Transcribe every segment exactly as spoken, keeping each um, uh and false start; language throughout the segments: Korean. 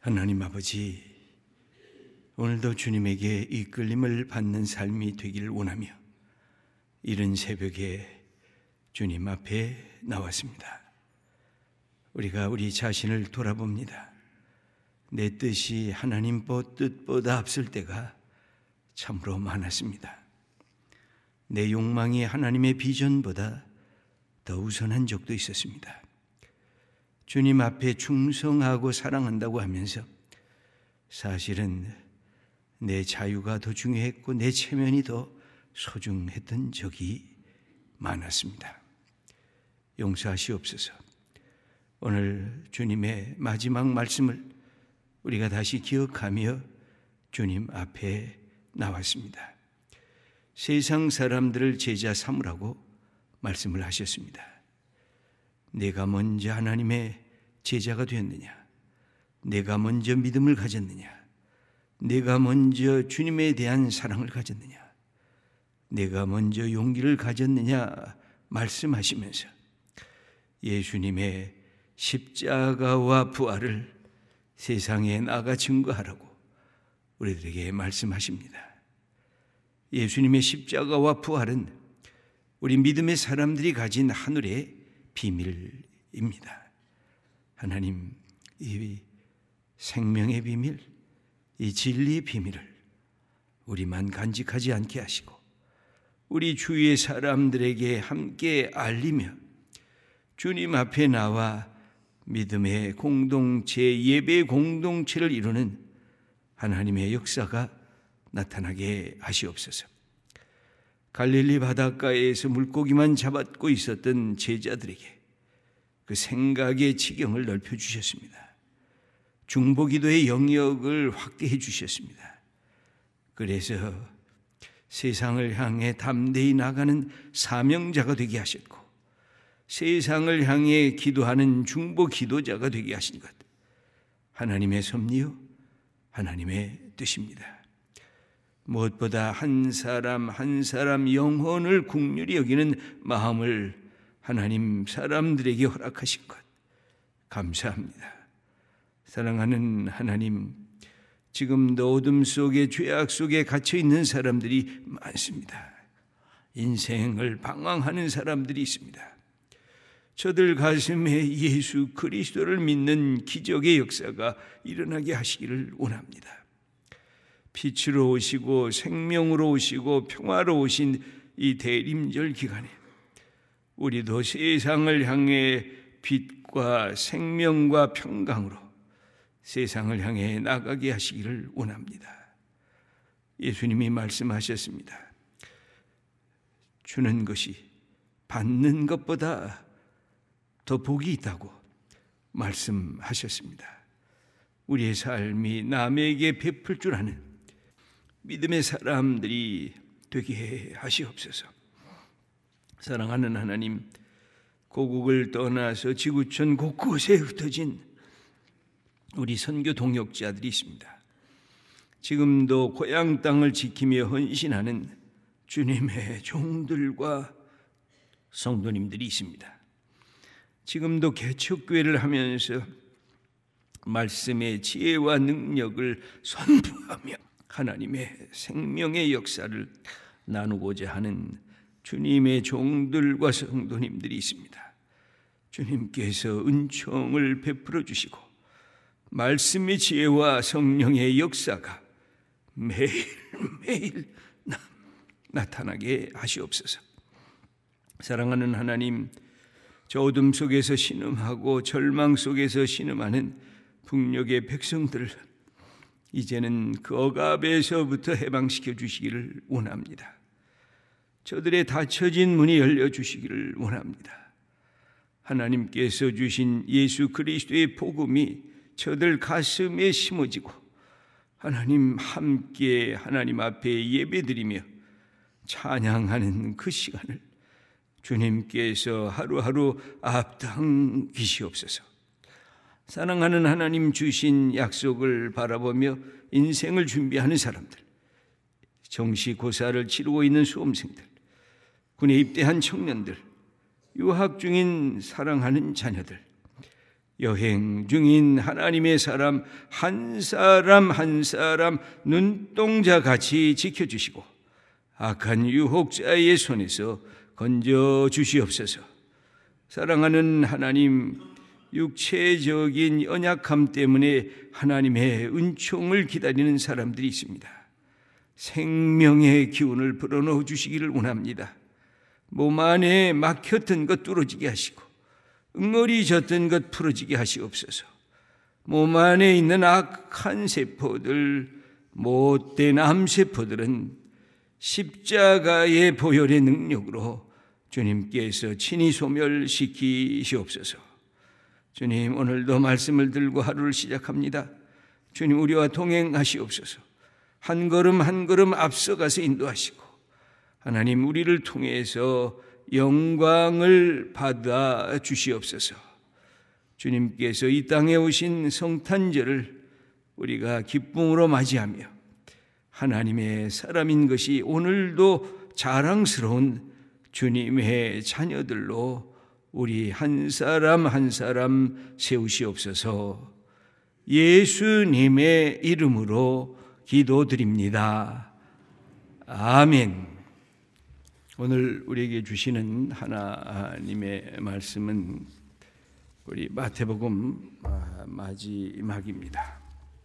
하나님 아버지, 오늘도 주님에게 이끌림을 받는 삶이 되기를 원하며 이른 새벽에 주님 앞에 나왔습니다. 우리가 우리 자신을 돌아봅니다. 내 뜻이 하나님 뜻보다 앞설 때가 참으로 많았습니다. 내 욕망이 하나님의 비전보다 더 우선한 적도 있었습니다. 주님 앞에 충성하고 사랑한다고 하면서 사실은 내 자유가 더 중요했고 내 체면이 더 소중했던 적이 많았습니다. 용서하시옵소서. 오늘 주님의 마지막 말씀을 우리가 다시 기억하며 주님 앞에 나왔습니다. 세상 사람들을 제자 삼으라고 말씀을 하셨습니다. 내가 먼저 하나님의 제자가 되었느냐? 내가 먼저 믿음을 가졌느냐? 내가 먼저 주님에 대한 사랑을 가졌느냐? 내가 먼저 용기를 가졌느냐? 말씀하시면서 예수님의 십자가와 부활을 세상에 나가 증거하라고 우리들에게 말씀하십니다. 예수님의 십자가와 부활은 우리 믿음의 사람들이 가진 하늘의 비밀입니다. 하나님, 이 생명의 비밀, 이 진리의 비밀을 우리만 간직하지 않게 하시고 우리 주위의 사람들에게 함께 알리며 주님 앞에 나와 믿음의 공동체, 예배의 공동체를 이루는 하나님의 역사가 나타나게 하시옵소서. 갈릴리 바닷가에서 물고기만 잡고 있었던 제자들에게 그 생각의 지경을 넓혀주셨습니다. 중보기도의 영역을 확대해 주셨습니다. 그래서 세상을 향해 담대히 나가는 사명자가 되게 하셨고 세상을 향해 기도하는 중보 기도자가 되게 하신 것, 하나님의 섭리요 하나님의 뜻입니다. 무엇보다 한 사람 한 사람 영혼을 긍휼히 여기는 마음을 하나님 사람들에게 허락하신 것 감사합니다. 사랑하는 하나님, 지금도 어둠 속에 죄악 속에 갇혀 있는 사람들이 많습니다. 인생을 방황하는 사람들이 있습니다. 저들 가슴에 예수 그리스도를 믿는 기적의 역사가 일어나게 하시기를 원합니다. 빛으로 오시고 생명으로 오시고 평화로 오신 이 대림절 기간에 우리도 세상을 향해 빛과 생명과 평강으로 세상을 향해 나가게 하시기를 원합니다. 예수님이 말씀하셨습니다. 주는 것이 받는 것보다 더 복이 있다고 말씀하셨습니다. 우리의 삶이 남에게 베풀 줄 아는 믿음의 사람들이 되게 하시옵소서. 사랑하는 하나님, 고국을 떠나서 지구촌 곳곳에 흩어진 우리 선교 동역자들이 있습니다. 지금도 고향 땅을 지키며 헌신하는 주님의 종들과 성도님들이 있습니다. 지금도 개척교회를 하면서 말씀의 지혜와 능력을 선포하며 하나님의 생명의 역사를 나누고자 하는 주님의 종들과 성도님들이 있습니다. 주님께서 은총을 베풀어 주시고 말씀의 지혜와 성령의 역사가 매일매일 나, 나타나게 하시옵소서. 사랑하는 하나님, 저 어둠 속에서 신음하고 절망 속에서 신음하는 북녘의 백성들을 이제는 그 억압에서부터 해방시켜 주시기를 원합니다. 저들의 닫혀진 문이 열려주시기를 원합니다. 하나님께서 주신 예수 그리스도의 복음이 저들 가슴에 심어지고 하나님 함께 하나님 앞에 예배드리며 찬양하는 그 시간을 주님께서 하루하루 앞당기시옵소서. 사랑하는 하나님 주신 약속을 바라보며 인생을 준비하는 사람들, 정시고사를 치르고 있는 수험생들, 군에 입대한 청년들, 유학 중인 사랑하는 자녀들, 여행 중인 하나님의 사람 한 사람 한 사람 눈동자같이 지켜주시고 악한 유혹자의 손에서 건져 주시옵소서. 사랑하는 하나님, 육체적인 연약함 때문에 하나님의 은총을 기다리는 사람들이 있습니다. 생명의 기운을 불어넣어 주시기를 원합니다. 몸 안에 막혔던 것 뚫어지게 하시고 응어리졌던 것 풀어지게 하시옵소서. 몸 안에 있는 악한 세포들, 못된 암세포들은 십자가의 보혈의 능력으로 주님께서 친히 소멸시키시옵소서. 주님, 오늘도 말씀을 들고 하루를 시작합니다. 주님, 우리와 동행하시옵소서. 한 걸음 한 걸음 앞서가서 인도하시고 하나님, 우리를 통해서 영광을 받아 주시옵소서. 주님께서 이 땅에 오신 성탄절을 우리가 기쁨으로 맞이하며 하나님의 사람인 것이 오늘도 자랑스러운 주님의 자녀들로 우리 한 사람 한 사람 세우시옵소서. 예수님의 이름으로 기도드립니다. 아멘. 오늘 우리에게 주시는 하나님의 말씀은 우리 마태복음 마지막입니다.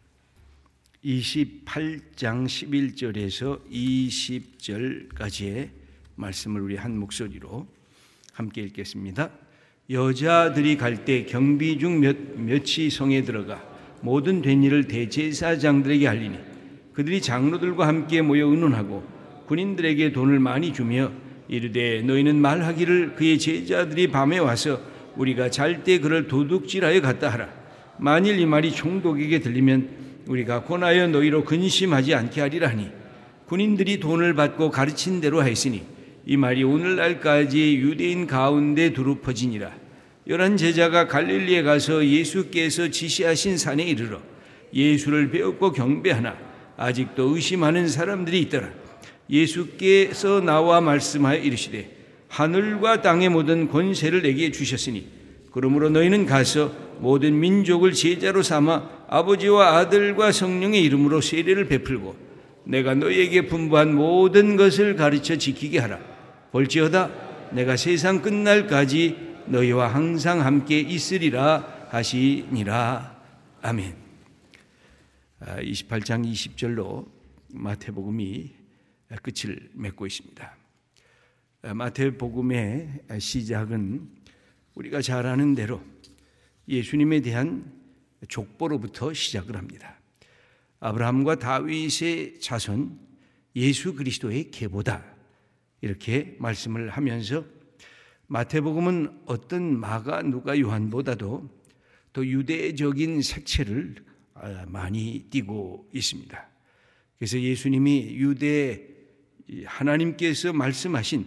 이십팔 장 십일 절에서 이십 절까지의 말씀을 우리 한 목소리로 함께 읽겠습니다. 여자들이 갈 때 경비 중 몇, 몇이 성에 들어가 모든 된 일을 대제사장들에게 알리니 그들이 장로들과 함께 모여 의논하고 군인들에게 돈을 많이 주며 이르되 너희는 말하기를 그의 제자들이 밤에 와서 우리가 잘 때 그를 도둑질하여 갔다 하라. 만일 이 말이 총독에게 들리면 우리가 권하여 너희로 근심하지 않게 하리라 하니 군인들이 돈을 받고 가르친 대로 하였으니 이 말이 오늘날까지 유대인 가운데 두루 퍼지니라. 열한 제자가 갈릴리에 가서 예수께서 지시하신 산에 이르러 예수를 배웠고 경배하나 아직도 의심하는 사람들이 있더라. 예수께서 나와 말씀하여 이르시되 하늘과 땅의 모든 권세를 내게 주셨으니 그러므로 너희는 가서 모든 민족을 제자로 삼아 아버지와 아들과 성령의 이름으로 세례를 베풀고 내가 너희에게 분부한 모든 것을 가르쳐 지키게 하라. 볼지어다 내가 세상 끝날까지 너희와 항상 함께 있으리라 하시니라. 아멘. 이십팔 장 이십 절로 마태복음이 끝을 맺고 있습니다. 마태복음의 시작은 우리가 잘 아는 대로 예수님에 대한 족보로부터 시작을 합니다. 아브라함과 다윗의 자손 예수 그리스도의 계보다 이렇게 말씀을 하면서 마태복음은 어떤 마가, 누가, 요한보다도 더 유대적인 색채를 많이 띠고 있습니다. 그래서 예수님이 유대 하나님께서 말씀하신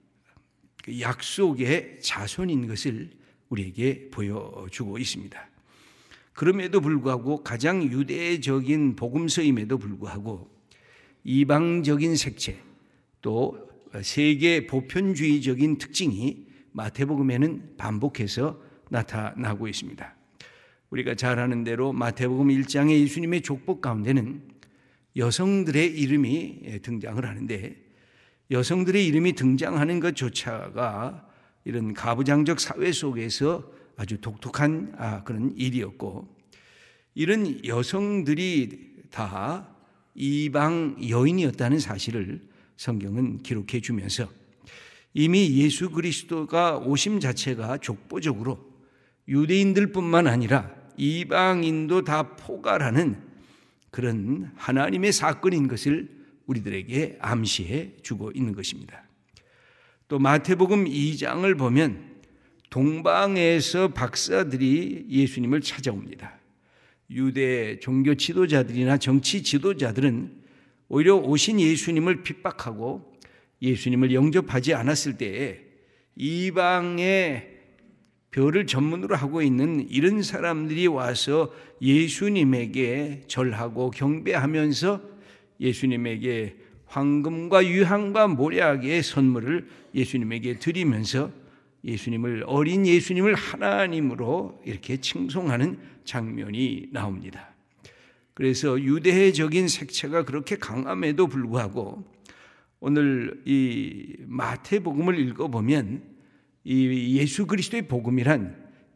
약속의 자손인 것을 우리에게 보여주고 있습니다. 그럼에도 불구하고 가장 유대적인 복음서임에도 불구하고 이방적인 색채 또 세계 보편주의적인 특징이 마태복음에는 반복해서 나타나고 있습니다. 우리가 잘 아는 대로 마태복음 일 장의 예수님의 족보 가운데는 여성들의 이름이 등장을 하는데 여성들의 이름이 등장하는 것조차가 이런 가부장적 사회 속에서 아주 독특한 그런 일이었고 이런 여성들이 다 이방 여인이었다는 사실을 성경은 기록해 주면서 이미 예수 그리스도가 오심 자체가 족보적으로 유대인들뿐만 아니라 이방인도 다 포괄하는 그런 하나님의 사건인 것을 우리들에게 암시해 주고 있는 것입니다. 또 마태복음 이 장을 보면 동방에서 박사들이 예수님을 찾아옵니다. 유대 종교 지도자들이나 정치 지도자들은 오히려 오신 예수님을 핍박하고 예수님을 영접하지 않았을 때에 이방의 별을 전문으로 하고 있는 이런 사람들이 와서 예수님에게 절하고 경배하면서 예수님에게 황금과 유향과 모략의 선물을 예수님에게 드리면서 예수님을, 어린 예수님을 하나님으로 이렇게 칭송하는 장면이 나옵니다. 그래서 유대적인 색채가 그렇게 강함에도 불구하고 오늘 이 마태복음을 읽어보면 이 예수 그리스도의 복음이란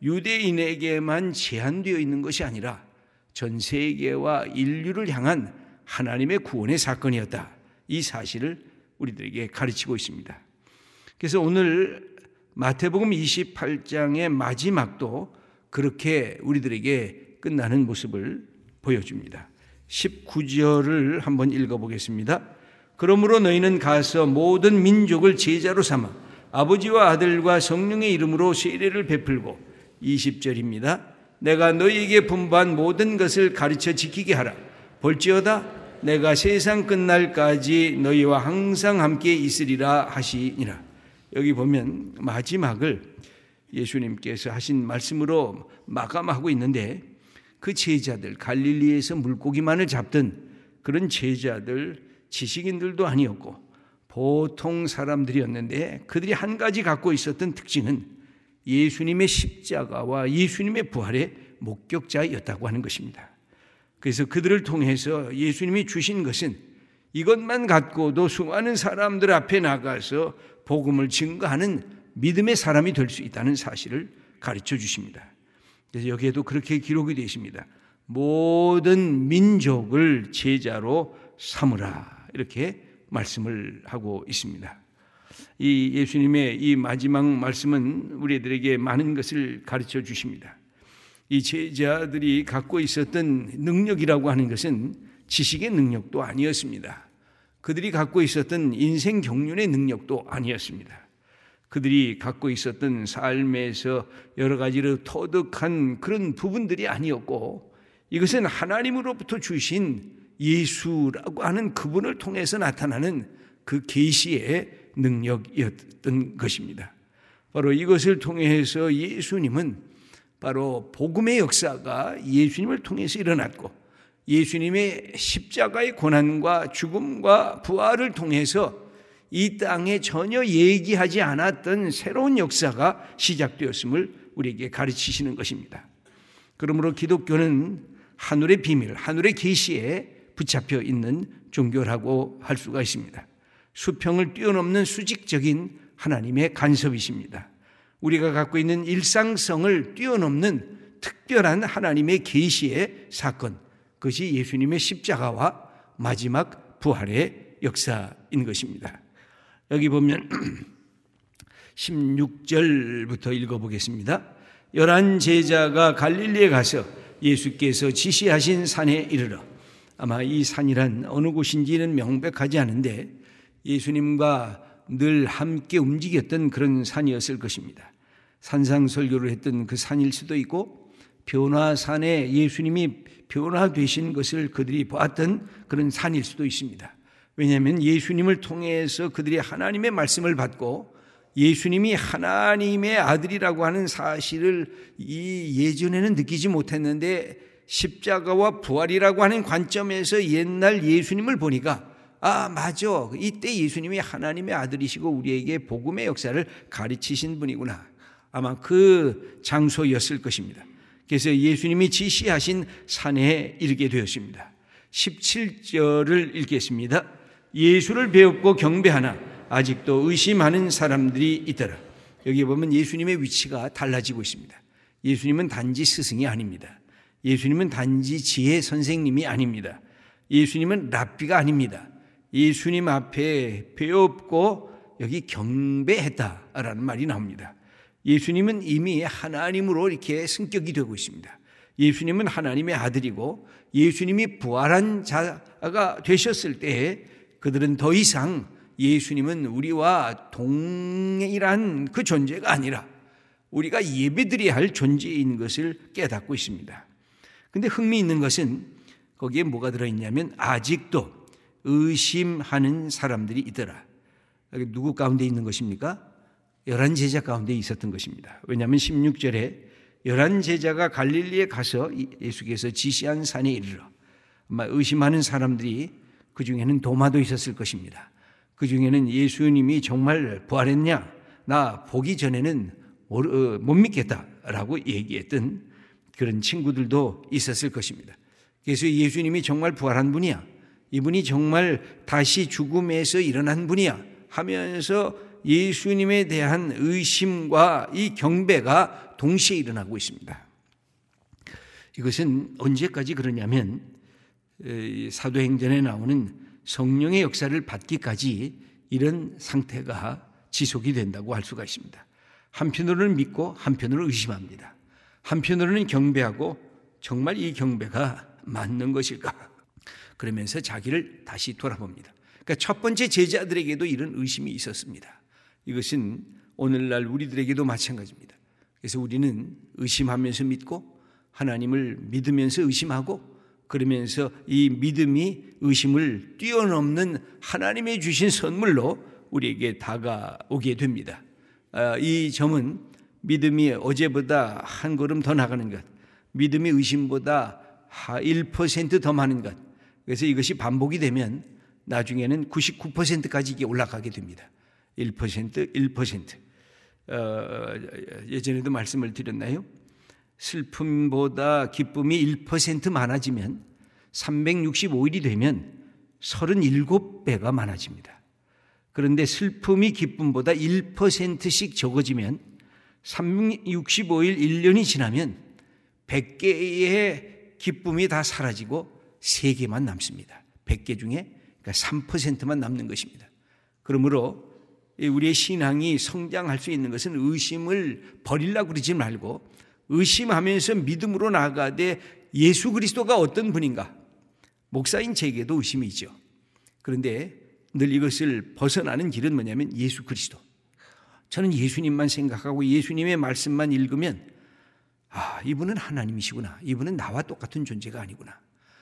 유대인에게만 제한되어 있는 것이 아니라 전 세계와 인류를 향한 하나님의 구원의 사건이었다. 이 사실을 우리들에게 가르치고 있습니다. 그래서 오늘 마태복음 이십팔 장의 마지막도 그렇게 우리들에게 끝나는 모습을 보여줍니다. 십구 절을 한번 읽어보겠습니다. 그러므로 너희는 가서 모든 민족을 제자로 삼아 아버지와 아들과 성령의 이름으로 세례를 베풀고, 이십 절입니다. 내가 너희에게 분부한 모든 것을 가르쳐 지키게 하라. 볼지어다 내가 세상 끝날까지 너희와 항상 함께 있으리라 하시니라. 여기 보면 마지막을 예수님께서 하신 말씀으로 마감하고 있는데, 그 제자들, 갈릴리에서 물고기만을 잡던 그런 제자들, 지식인들도 아니었고 보통 사람들이었는데, 그들이 한 가지 갖고 있었던 특징은 예수님의 십자가와 예수님의 부활의 목격자였다고 하는 것입니다. 그래서 그들을 통해서 예수님이 주신 것은 이것만 갖고도 수많은 사람들 앞에 나가서 복음을 증거하는 믿음의 사람이 될 수 있다는 사실을 가르쳐 주십니다. 그래서 여기에도 그렇게 기록이 되어 있습니다. 모든 민족을 제자로 삼으라, 이렇게 말씀을 하고 있습니다. 이 예수님의 이 마지막 말씀은 우리들에게 많은 것을 가르쳐 주십니다. 이 제자들이 갖고 있었던 능력이라고 하는 것은 지식의 능력도 아니었습니다. 그들이 갖고 있었던 인생 경륜의 능력도 아니었습니다. 그들이 갖고 있었던 삶에서 여러 가지로 터득한 그런 부분들이 아니었고, 이것은 하나님으로부터 주신 예수라고 하는 그분을 통해서 나타나는 그 계시의 능력이었던 것입니다. 바로 이것을 통해서 예수님은, 바로 복음의 역사가 예수님을 통해서 일어났고, 예수님의 십자가의 고난과 죽음과 부활을 통해서 이 땅에 전혀 얘기하지 않았던 새로운 역사가 시작되었음을 우리에게 가르치시는 것입니다. 그러므로 기독교는 하늘의 비밀, 하늘의 계시에 붙잡혀 있는 종교라고 할 수가 있습니다. 수평을 뛰어넘는 수직적인 하나님의 간섭이십니다. 우리가 갖고 있는 일상성을 뛰어넘는 특별한 하나님의 계시의 사건, 그것이 예수님의 십자가와 마지막 부활의 역사인 것입니다. 여기 보면 십육 절부터 읽어보겠습니다. 열한 제자가 갈릴리에 가서 예수께서 지시하신 산에 이르러, 아마 이 산이란 어느 곳인지는 명백하지 않은데 예수님과 늘 함께 움직였던 그런 산이었을 것입니다. 산상설교를 했던 그 산일 수도 있고, 변화산에 예수님이 변화되신 것을 그들이 보았던 그런 산일 수도 있습니다. 왜냐하면 예수님을 통해서 그들이 하나님의 말씀을 받고 예수님이 하나님의 아들이라고 하는 사실을 이 예전에는 느끼지 못했는데, 십자가와 부활이라고 하는 관점에서 옛날 예수님을 보니까, 아 맞아, 이때 예수님이 하나님의 아들이시고 우리에게 복음의 역사를 가르치신 분이구나. 아마 그 장소였을 것입니다. 그래서 예수님이 지시하신 산에 이르게 되었습니다. 십칠 절을 읽겠습니다. 예수를 배웠고 경배하나 아직도 의심하는 사람들이 있더라. 여기 보면 예수님의 위치가 달라지고 있습니다. 예수님은 단지 스승이 아닙니다. 예수님은 단지 지혜 선생님이 아닙니다. 예수님은 랍비가 아닙니다. 예수님 앞에 배웠고 여기 경배했다라는 말이 나옵니다. 예수님은 이미 하나님으로 이렇게 승격이 되고 있습니다. 예수님은 하나님의 아들이고, 예수님이 부활한 자가 되셨을 때 그들은 더 이상 예수님은 우리와 동일한 그 존재가 아니라 우리가 예배드려야 할 존재인 것을 깨닫고 있습니다. 그런데 흥미있는 것은 거기에 뭐가 들어있냐면 아직도 의심하는 사람들이 있더라. 여기 누구 가운데 있는 것입니까? 열한 제자 가운데 있었던 것입니다. 왜냐하면 십육 절에 열한 제자가 갈릴리에 가서 예수께서 지시한 산에 이르러, 아마 의심하는 사람들이 그 중에는 도마도 있었을 것입니다. 그 중에는 예수님이 정말 부활했냐, 나 보기 전에는 못 믿겠다라고 얘기했던 그런 친구들도 있었을 것입니다. 그래서 예수님이 정말 부활한 분이야, 이분이 정말 다시 죽음에서 일어난 분이야 하면서 예수님에 대한 의심과 이 경배가 동시에 일어나고 있습니다. 이것은 언제까지 그러냐면 사도행전에 나오는 성령의 역사를 받기까지 이런 상태가 지속이 된다고 할 수가 있습니다. 한편으로는 믿고 한편으로는 의심합니다. 한편으로는 경배하고 정말 이 경배가 맞는 것일까? 그러면서 자기를 다시 돌아봅니다. 그러니까 첫 번째 제자들에게도 이런 의심이 있었습니다. 이것은 오늘날 우리들에게도 마찬가지입니다. 그래서 우리는 의심하면서 믿고 하나님을 믿으면서 의심하고 그러면서 이 믿음이 의심을 뛰어넘는 하나님의 주신 선물로 우리에게 다가오게 됩니다. 이 점은 믿음이 어제보다 한 걸음 더 나가는 것, 믿음이 의심보다 일 퍼센트 더 많은 것, 그래서 이것이 반복이 되면 나중에는 구십구 퍼센트까지 이게 올라가게 됩니다. 일 퍼센트, 일 퍼센트. 어, 예전에도 말씀을 드렸나요? 슬픔보다 기쁨이 일 퍼센트 많아지면 삼백육십오 일이 되면 삼십칠 배가 많아집니다. 그런데 슬픔이 기쁨보다 일 퍼센트씩 적어지면 삼백육십오 일 일 년이 지나면 백 개의 기쁨이 다 사라지고 세 개만 남습니다. 백 개 중에 그러니까 삼 퍼센트만 남는 것입니다. 그러므로 우리의 신앙이 성장할 수 있는 것은 의심을 버리려고 그러지 말고 의심하면서 믿음으로 나아가되 예수 그리스도가 어떤 분인가? 목사인 제게도 의심이 있죠. 그런데 늘 이것을 벗어나는 길은 뭐냐면 예수 그리스도. 저는 예수님만 생각하고 예수님의 말씀만 읽으면 아, 이분은 하나님이시구나. 이분은 나와 똑같은 존재가 아니구나.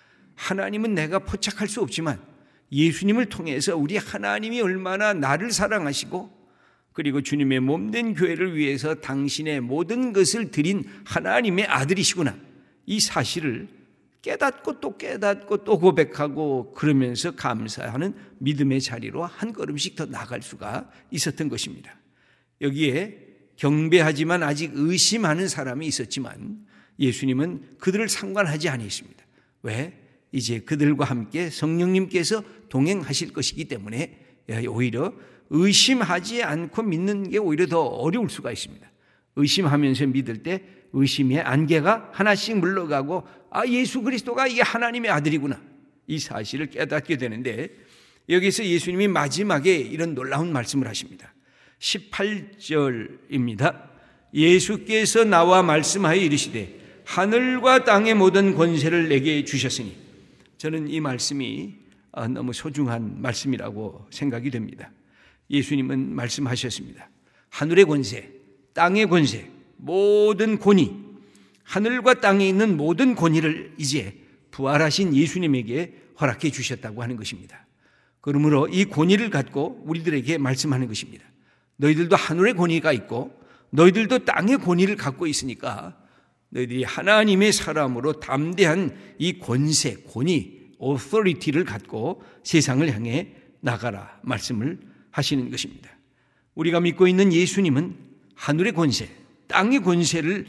하나님은 내가 포착할 수 없지만 예수님을 통해서 우리 하나님이 얼마나 나를 사랑하시고 그리고 주님의 몸된 교회를 위해서 당신의 모든 것을 드린 하나님의 아들이시구나. 이 사실을 깨닫고 또 깨닫고 또 고백하고 그러면서 감사하는 믿음의 자리로 한 걸음씩 더 나갈 수가 있었던 것입니다. 여기에 경배하지만 아직 의심하는 사람이 있었지만 예수님은 그들을 상관하지 아니했습니다. 왜? 이제 그들과 함께 성령님께서 동행하실 것이기 때문에 오히려 의심하지 않고 믿는 게 오히려 더 어려울 수가 있습니다. 의심하면서 믿을 때 의심의 안개가 하나씩 물러가고 아, 예수 그리스도가 이게 하나님의 아들이구나. 이 사실을 깨닫게 되는데 여기서 예수님이 마지막에 이런 놀라운 말씀을 하십니다. 십팔 절입니다. 예수께서 나와 말씀하여 이르시되 하늘과 땅의 모든 권세를 내게 주셨으니, 저는 이 말씀이 너무 소중한 말씀이라고 생각이 됩니다. 예수님은 말씀하셨습니다. 하늘의 권세, 땅의 권세, 모든 권위, 하늘과 땅에 있는 모든 권위를 이제 부활하신 예수님에게 허락해 주셨다고 하는 것입니다. 그러므로 이 권위를 갖고 우리들에게 말씀하는 것입니다. 너희들도 하늘의 권위가 있고 너희들도 땅의 권위를 갖고 있으니까 너희들이 하나님의 사람으로 담대한 이 권세, 권위, authority를 갖고 세상을 향해 나가라 말씀을 하시는 것입니다. 우리가 믿고 있는 예수님은 하늘의 권세, 땅의 권세를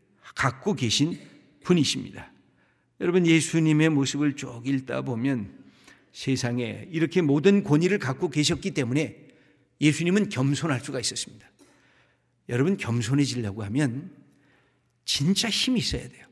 갖고 계신 분이십니다. 여러분, 예수님의 모습을 쭉 읽다 보면 세상에 이렇게 모든 권위를 갖고 계셨기 때문에 예수님은 겸손할 수가 있었습니다. 여러분, 겸손해지려고 하면 진짜 힘이 있어야 돼요.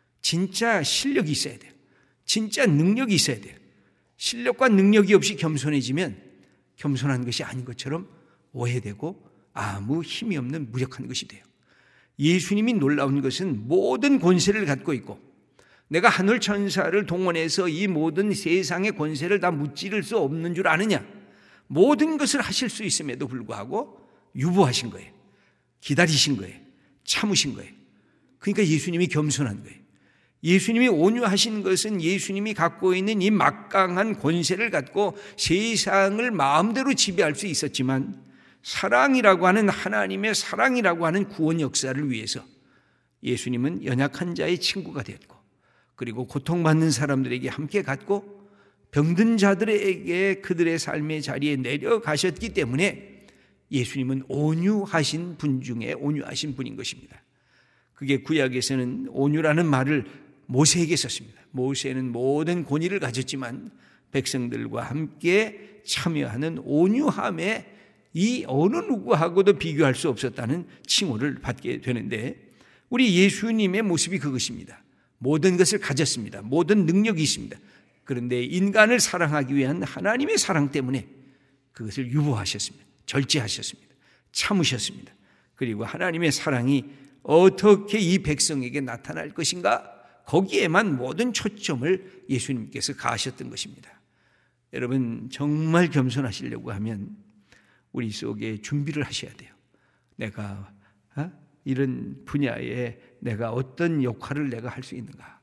진짜 실력이 있어야 돼요. 진짜 능력이 있어야 돼요. 실력과 능력이 없이 겸손해지면 겸손한 것이 아닌 것처럼 오해되고 아무 힘이 없는 무력한 것이 돼요. 예수님이 놀라운 것은 모든 권세를 갖고 있고 내가 하늘 천사를 동원해서 이 모든 세상의 권세를 다 무찌를 수 없는 줄 아느냐? 모든 것을 하실 수 있음에도 불구하고 유보하신 거예요. 기다리신 거예요. 참으신 거예요. 그러니까 예수님이 겸손한 거예요. 예수님이 온유하신 것은 예수님이 갖고 있는 이 막강한 권세를 갖고 세상을 마음대로 지배할 수 있었지만 사랑이라고 하는 하나님의 사랑이라고 하는 구원 역사를 위해서 예수님은 연약한 자의 친구가 되었고 그리고 고통받는 사람들에게 함께 갔고 병든 자들에게 그들의 삶의 자리에 내려가셨기 때문에 예수님은 온유하신 분 중에 온유하신 분인 것입니다. 그게 구약에서는 온유라는 말을 모세에게 썼습니다. 모세는 모든 권위를 가졌지만 백성들과 함께 참여하는 온유함에 이 어느 누구하고도 비교할 수 없었다는 칭호를 받게 되는데, 우리 예수님의 모습이 그것입니다. 모든 것을 가졌습니다. 모든 능력이 있습니다. 그런데 인간을 사랑하기 위한 하나님의 사랑 때문에 그것을 유보하셨습니다. 절제하셨습니다. 참으셨습니다. 그리고 하나님의 사랑이 어떻게 이 백성에게 나타날 것인가, 거기에만 모든 초점을 예수님께서 가하셨던 것입니다. 여러분, 정말 겸손하시려고 하면 우리 속에 준비를 하셔야 돼요. 내가 어? 이런 분야에 내가 어떤 역할을 내가 할 수 있는가.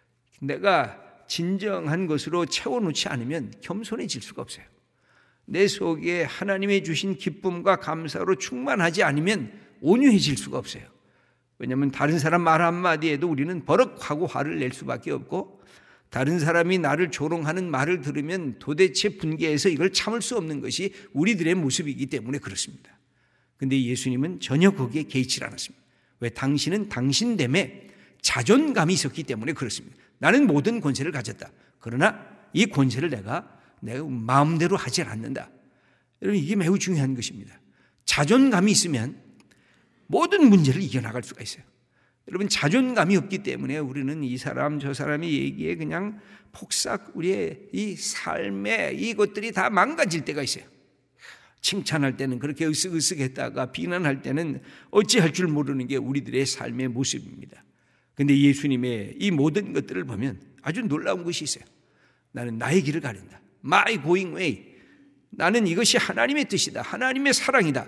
내가 진정한 것으로 채워놓지 않으면 겸손해질 수가 없어요. 내 속에 하나님의 주신 기쁨과 감사로 충만하지 않으면 온유해질 수가 없어요. 왜냐하면 다른 사람 말 한마디에도 우리는 버럭하고 화를 낼 수밖에 없고, 다른 사람이 나를 조롱하는 말을 들으면 도대체 분개해서 이걸 참을 수 없는 것이 우리들의 모습이기 때문에 그렇습니다. 그런데 예수님은 전혀 거기에 개의치 않았습니다. 왜? 당신은 당신됨에 자존감이 있었기 때문에 그렇습니다. 나는 모든 권세를 가졌다. 그러나 이 권세를 내가 내가 마음대로 하지 않는다. 여러분, 이게 매우 중요한 것입니다. 자존감이 있으면 모든 문제를 이겨나갈 수가 있어요. 여러분, 자존감이 없기 때문에 우리는 이 사람 저 사람이 얘기에 그냥 폭삭 우리의 이 삶의 이것들이 다 망가질 때가 있어요. 칭찬할 때는 그렇게 으쓱으쓱했다가 비난할 때는 어찌할 줄 모르는 게 우리들의 삶의 모습입니다. 그런데 예수님의 이 모든 것들을 보면 아주 놀라운 것이 있어요. 나는 나의 길을 가린다. My going way. 나는 이것이 하나님의 뜻이다. 하나님의 사랑이다.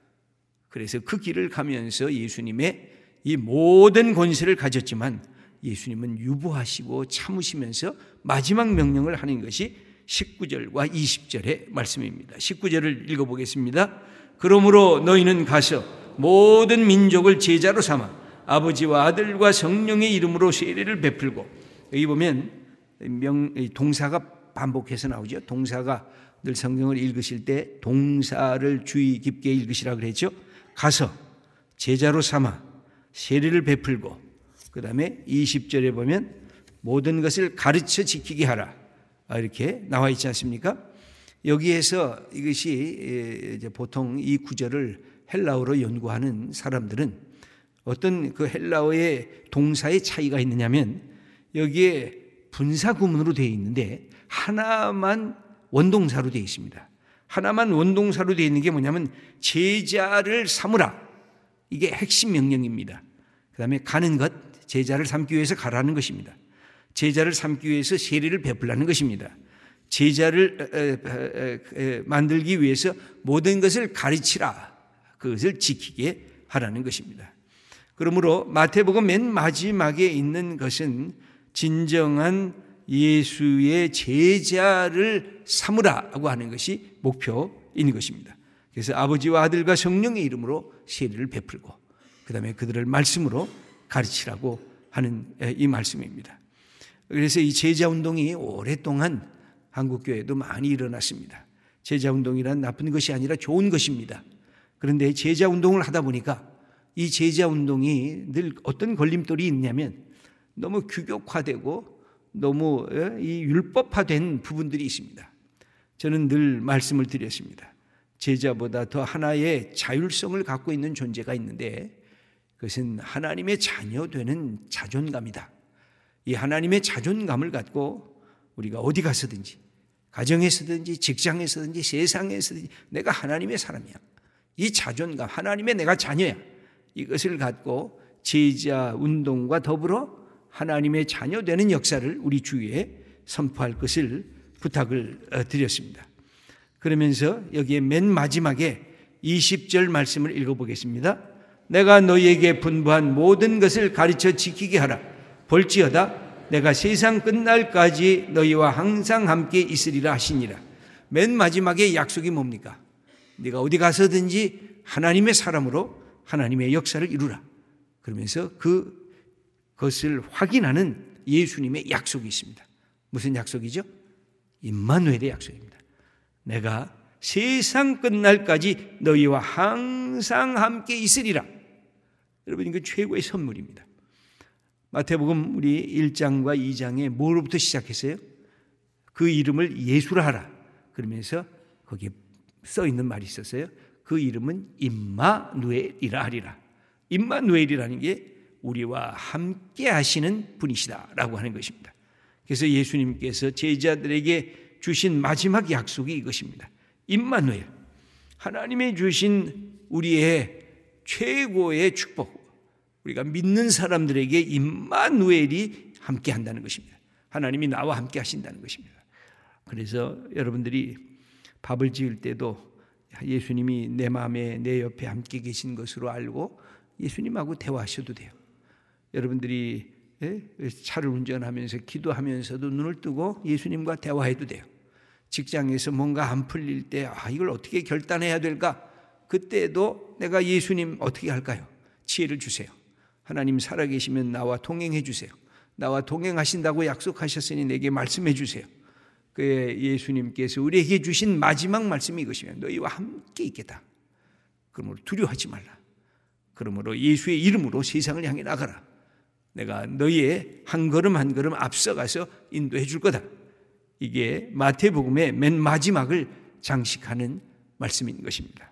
그래서 그 길을 가면서 예수님의 이 모든 권세를 가졌지만 예수님은 유보하시고 참으시면서 마지막 명령을 하는 것이 십구 절과 이십 절의 말씀입니다. 십구 절을 읽어보겠습니다. 그러므로 너희는 가서 모든 민족을 제자로 삼아 아버지와 아들과 성령의 이름으로 세례를 베풀고, 여기 보면 명, 동사가 반복해서 나오죠. 동사가 늘 성경을 읽으실 때 동사를 주의 깊게 읽으시라 그랬죠. 가서 제자로 삼아 세례를 베풀고, 그 다음에 이십 절에 보면 모든 것을 가르쳐 지키게 하라, 이렇게 나와 있지 않습니까? 여기에서 이것이 이제 보통 이 구절을 헬라어로 연구하는 사람들은 어떤 그 헬라어의 동사의 차이가 있느냐면, 여기에 분사 구문으로 되어 있는데 하나만 원동사로 되어 있습니다. 하나만 원동사로 되어 있는 게 뭐냐면 제자를 삼으라, 이게 핵심 명령입니다. 그 다음에 가는 것, 제자를 삼기 위해서 가라는 것입니다. 제자를 삼기 위해서 세례를 베풀라는 것입니다. 제자를 만들기 위해서 모든 것을 가르치라, 그것을 지키게 하라는 것입니다. 그러므로 마태복음 맨 마지막에 있는 것은 진정한 예수의 제자를 삼으라고 하는 것이 목표인 것입니다. 그래서 아버지와 아들과 성령의 이름으로 세례를 베풀고, 그 다음에 그들을 말씀으로 가르치라고 하는 이 말씀입니다. 그래서 이 제자운동이 오랫동안 한국교회도 많이 일어났습니다. 제자운동이란 나쁜 것이 아니라 좋은 것입니다. 그런데 제자운동을 하다 보니까 이 제자운동이 늘 어떤 걸림돌이 있냐면 너무 규격화되고 너무 이 율법화된 부분들이 있습니다. 저는 늘 말씀을 드렸습니다. 제자보다 더 하나의 자율성을 갖고 있는 존재가 있는데 그것은 하나님의 자녀 되는 자존감이다. 이 하나님의 자존감을 갖고 우리가 어디 가서든지, 가정에서든지 직장에서든지 세상에서든지 내가 하나님의 사람이야, 이 자존감, 하나님의 내가 자녀야, 이것을 갖고 제자 운동과 더불어 하나님의 자녀 되는 역사를 우리 주위에 선포할 것을 부탁을 드렸습니다. 그러면서 여기에 맨 마지막에 이십 절 말씀을 읽어보겠습니다. 내가 너희에게 분부한 모든 것을 가르쳐 지키게 하라. 볼지어다 내가 세상 끝날까지 너희와 항상 함께 있으리라 하시니라. 맨 마지막에 약속이 뭡니까? 네가 어디 가서든지 하나님의 사람으로 하나님의 역사를 이루라. 그러면서 그 그것을 확인하는 예수님의 약속이 있습니다. 무슨 약속이죠? 임마누엘의 약속입니다. 내가 세상 끝날까지 너희와 항상 함께 있으리라. 여러분, 이거 최고의 선물입니다. 마태복음 우리 일 장과 이 장에 뭐로부터 시작했어요? 그 이름을 예수라 하라. 그러면서 거기에 써 있는 말이 있었어요. 그 이름은 임마누엘이라 하리라. 임마누엘이라는 게 우리와 함께 하시는 분이시다라고 하는 것입니다. 그래서 예수님께서 제자들에게 주신 마지막 약속이 이것입니다. 임마누엘, 하나님의 주신 우리의 최고의 축복, 우리가 믿는 사람들에게 임마누엘이 함께 한다는 것입니다. 하나님이 나와 함께 하신다는 것입니다. 그래서 여러분들이 밥을 지을 때도 예수님이 내 마음에 내 옆에 함께 계신 것으로 알고 예수님하고 대화하셔도 돼요. 여러분들이 차를 운전하면서 기도하면서도 눈을 뜨고 예수님과 대화해도 돼요. 직장에서 뭔가 안 풀릴 때 아, 이걸 어떻게 결단해야 될까? 그때도 내가 예수님 어떻게 할까요? 지혜를 주세요. 하나님 살아계시면 나와 동행해 주세요. 나와 동행하신다고 약속하셨으니 내게 말씀해 주세요. 그 예수님께서 우리에게 주신 마지막 말씀이 이것이면 너희와 함께 있겠다. 그러므로 두려워하지 말라. 그러므로 예수의 이름으로 세상을 향해 나가라. 내가 너희의 한 걸음 한 걸음 앞서가서 인도해 줄 거다. 이게 마태복음의 맨 마지막을 장식하는 말씀인 것입니다.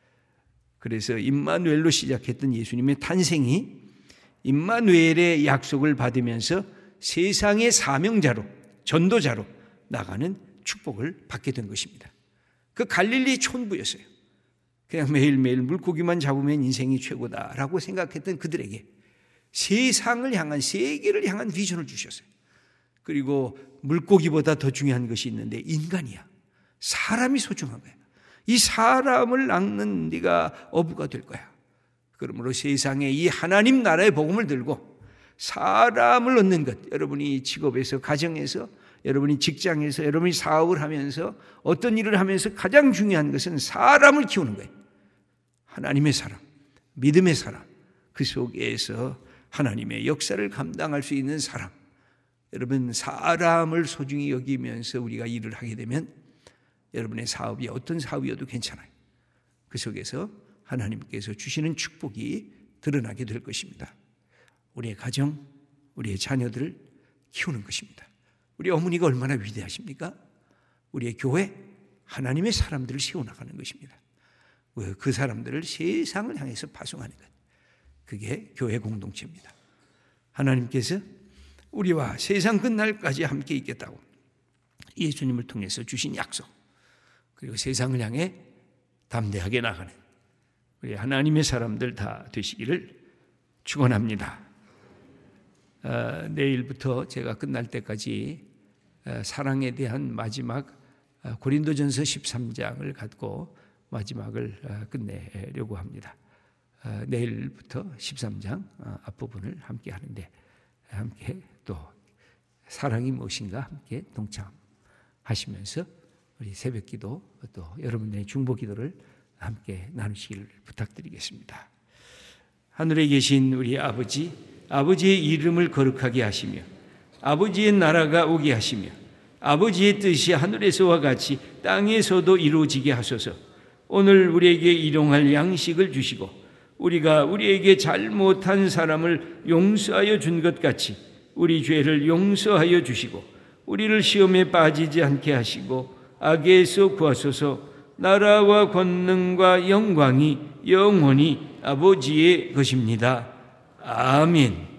그래서 임마누엘로 시작했던 예수님의 탄생이 임마누엘의 약속을 받으면서 세상의 사명자로, 전도자로 나가는 축복을 받게 된 것입니다. 그 갈릴리 촌부였어요. 그냥 매일매일 물고기만 잡으면 인생이 최고다라고 생각했던 그들에게 세상을 향한, 세계를 향한 비전을 주셨어요. 그리고 물고기보다 더 중요한 것이 있는데 인간이야. 사람이 소중한 거야. 이 사람을 낳는 네가 어부가 될 거야. 그러므로 세상에 이 하나님 나라의 복음을 들고 사람을 얻는 것, 여러분이 직업에서, 가정에서, 여러분이 직장에서, 여러분이 사업을 하면서, 어떤 일을 하면서 가장 중요한 것은 사람을 키우는 거예요. 하나님의 사람, 믿음의 사람, 그 속에서 하나님의 역사를 감당할 수 있는 사람. 여러분, 사람을 소중히 여기면서 우리가 일을 하게 되면 여러분의 사업이 어떤 사업이어도 괜찮아요. 그 속에서 하나님께서 주시는 축복이 드러나게 될 것입니다. 우리의 가정, 우리의 자녀들을 키우는 것입니다. 우리 어머니가 얼마나 위대하십니까? 우리의 교회, 하나님의 사람들을 세워나가는 것입니다. 그 사람들을 세상을 향해서 파송하는 것. 그게 교회 공동체입니다. 하나님께서 우리와 세상 끝날까지 함께 있겠다고 예수님을 통해서 주신 약속, 그리고 세상을 향해 담대하게 나가는 우리 하나님의 사람들 다 되시기를 축원합니다. 어, 내일부터 제가 끝날 때까지 어, 사랑에 대한 마지막 어, 고린도전서 십삼 장을 갖고 마지막을 어, 끝내려고 합니다. 어, 내일부터 십삼 장 어, 앞부분을 함께 하는데 함께 또 사랑이 무엇인가 함께 동참하시면서 우리 새벽기도 또 여러분의 중보기도를 함께 나누시기를 부탁드리겠습니다. 하늘에 계신 우리 아버지, 아버지의 이름을 거룩하게 하시며 아버지의 나라가 오게 하시며 아버지의 뜻이 하늘에서와 같이 땅에서도 이루어지게 하소서. 오늘 우리에게 일용할 양식을 주시고 우리가 우리에게 잘못한 사람을 용서하여 준 것 같이 우리 죄를 용서하여 주시고 우리를 시험에 빠지지 않게 하시고 악에서 구하소서. 나라와 권능과 영광이 영원히 아버지의 것입니다. 아멘.